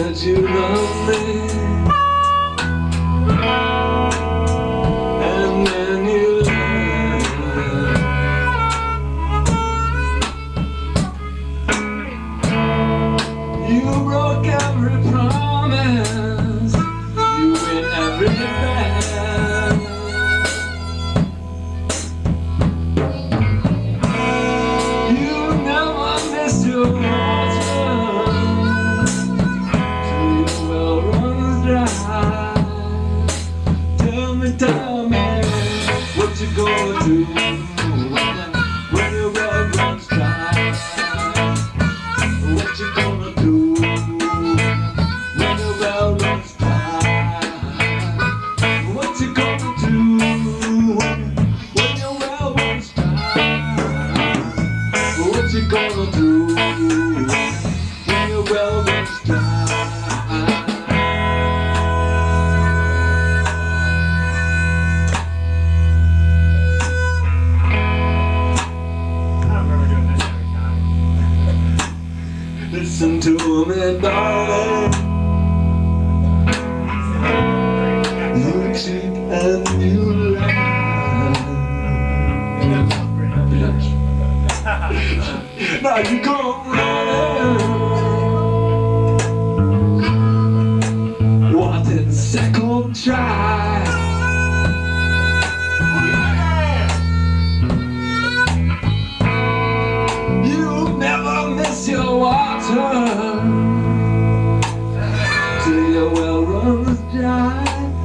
said you love me, and then you left. You broke every promise, you win every bet. You never missed your water till your well runs dry. Tell me, what you gonna do when your well runs dry? What you gonna do when your well runs dry? What you gonna do when your well runs dry? What you gonna do when your well runs dry? Listen to me, darling. You cheat and you lie. Now you go running. What in second try? You never miss your water till your well runs dry.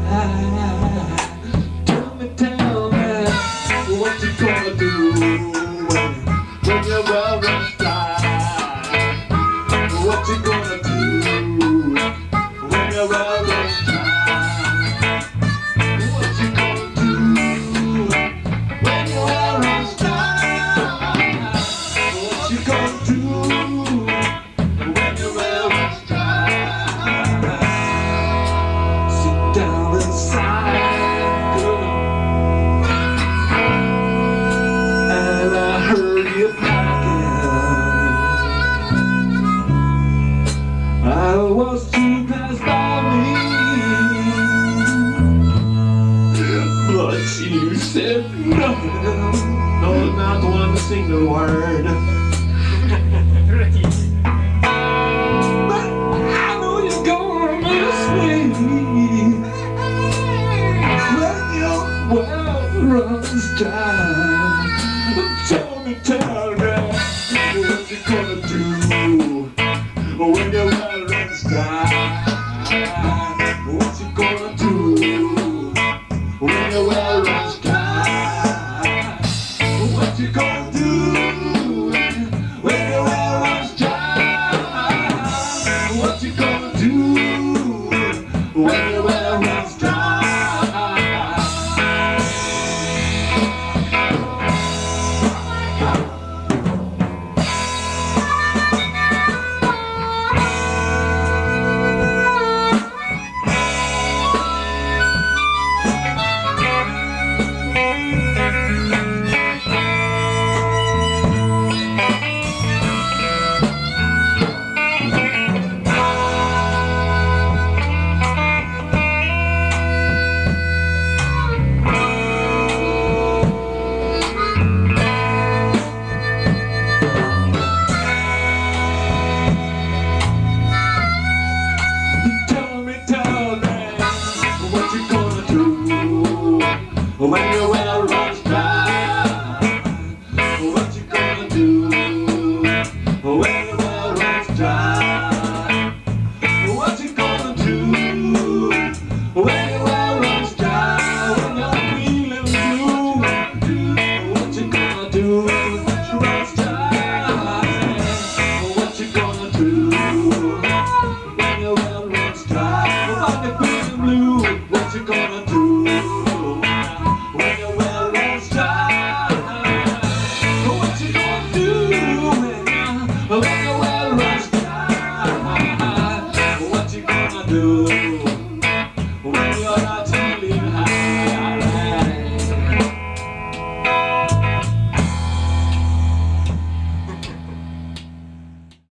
Tell me, what you gonna do when your well runs dry? What you gonna do when your well runs dry? What you gonna do when your well runs dry? What you gonna do when your well runs dry? Sit down inside, girl, and I heard you packing. I was too passed by me, but you said nothing. No, not one single word. But I know you're gonna miss me when your well runs dry. Tell me, what you gonna do when your well runs dry? What you gonna do when your well runs dry? What you gonna do when your well runs dry? What you gonna do when your well runs dry? When your well runs dry, what you gonna do when your well runs dry? What you gonna do when your well runs dry? When you're feeling blue, what you gonna do when your runs dry? What you gonna do when your well runs dry? When you're feeling blue, what you gonna do? When your well runs dry, what you gonna do when your well runs dry? What you gonna do?